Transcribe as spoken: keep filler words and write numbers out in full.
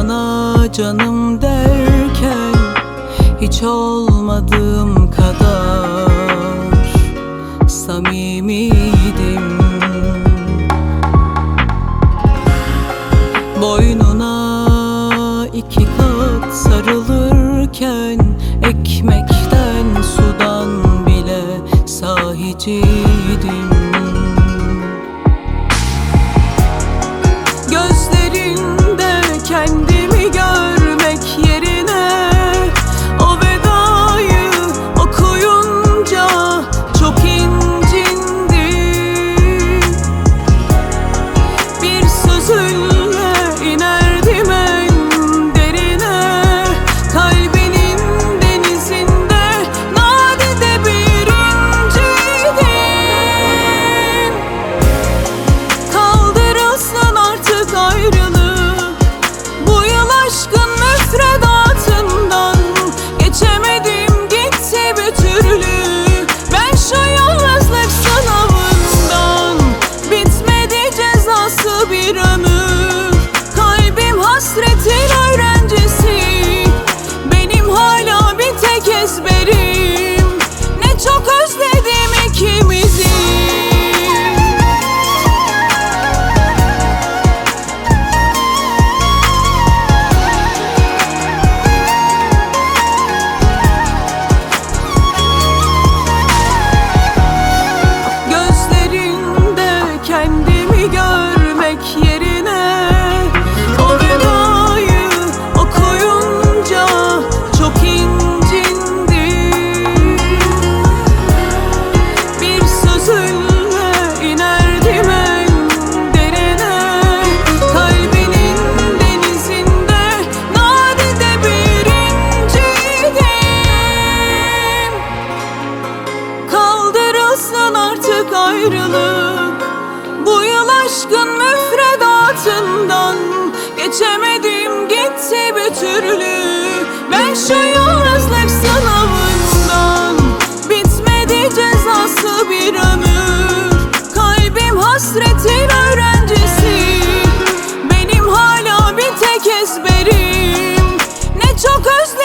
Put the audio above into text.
Sana canım derken hiç olmadığım kadar samimiydim. Boynuna iki kat sarılırken ekmekten sudan bile sahiciydim. Gözlerinde kendimi görmek yerine o vedayı okuyunca çok incindim. Bir sözünle inerdim en derine, kalbinin denizinde nadide birinciydim. Kaldırılsın artık ayrılık, bu yıl aşkın müfredatından geçemedim gitti bir türlü. Ben şu yalnızlık sınavından, bitmedi cezası bir ömür. Kalbim hasretin öğrencisi, benim hala bir tek ezberim. Ne çok özledim ikimizi. Gözlerinde kendimi görmek yerine o vedayı okuyunca çok incindim. Bir sözünle inerdim en derine, kalbinin denizinde nadide birinciydim. Kaldırılsın artık ayrılık, bu yıl aşkın müfredatından geçemedim gitti bir türlü. Ben şu yalnızlık sınavından, bitmedi cezası bir ömür. Kalbim hasretin öğrencisi, benim hala bir tek ezberim. Ne çok özledim